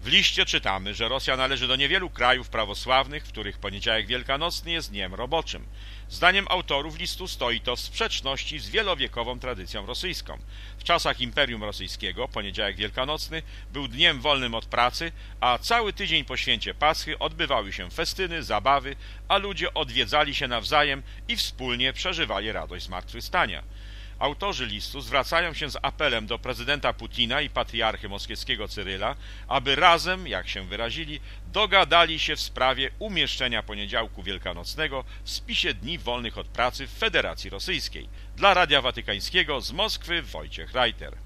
liście czytamy, że Rosja należy do niewielu krajów prawosławnych, w których poniedziałek wielkanocny jest dniem roboczym. Zdaniem autorów listu stoi to w sprzeczności z wielowiekową tradycją rosyjską. W czasach Imperium Rosyjskiego poniedziałek wielkanocny był dniem wolnym od pracy, a cały tydzień po święcie Paschy odbywały się festyny, zabawy, a ludzie odwiedzali się nawzajem i wspólnie przeżywali radość zmartwychwstania. Autorzy listu zwracają się z apelem do prezydenta Putina i patriarchy moskiewskiego Cyryla, aby razem, jak się wyrazili, dogadali się w sprawie umieszczenia poniedziałku wielkanocnego w spisie dni wolnych od pracy w Federacji Rosyjskiej. Dla Radia Watykańskiego z Moskwy Wojciech Reiter.